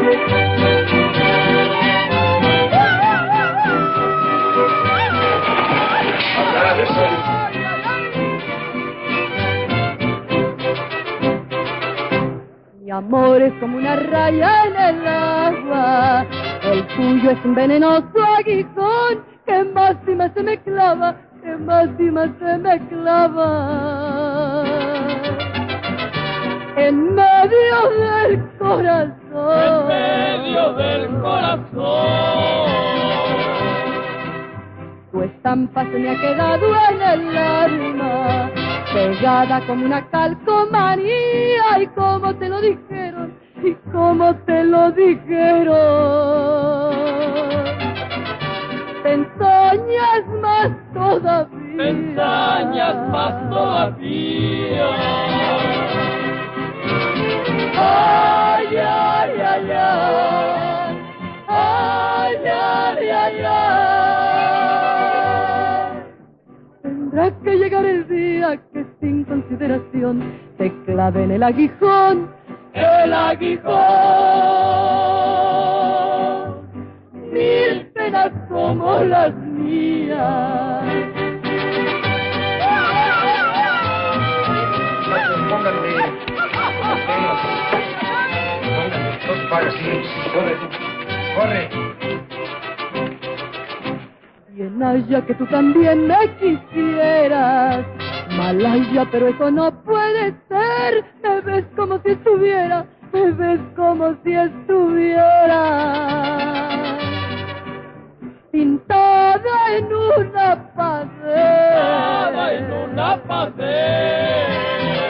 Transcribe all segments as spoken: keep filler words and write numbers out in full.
Mi amor es como una raya en el agua, el tuyo es un venenoso aguijón que más y más se me clava, que más y más se me clava en medio del corazón, en medio del corazón. Tu estampa se me ha quedado en el alma, pegada como una calcomanía, y como te lo dijeron, y como te lo dijeron. Te ensañas más todavía, te ensañas más todavía. Ay, ay, ay, ay, ay, ay, ay, ay. Tendrá que llegar el día que sin consideración te clave en el aguijón, el aguijón. Mil penas como las mías. Pónganle, pónganle, dos pares, sí, corre, corre. Bien haya que tú también me quisieras, Malaya, pero eso no puede ser. Me ves como si estuviera, me ves como si estuviera pintada en una pared, pintada en una pared.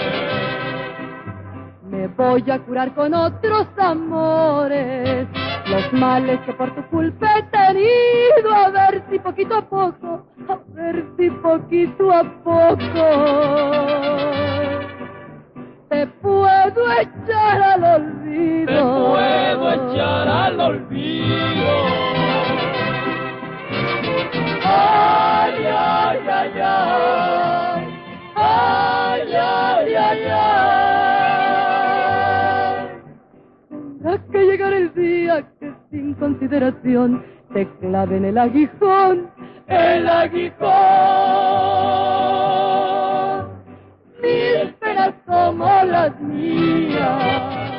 Me voy a curar con otros amores los males que por tu culpa he tenido, a ver si poquito a poco, a ver si poquito a poco te puedo echar al olvido, te puedo echar al olvido. Ay, ay, ay, ay, ay, ay, ay, ay. Tendrá que llegar el día que sin consideración te clave en el aguijón, el aguijón. Mil penas como las mías.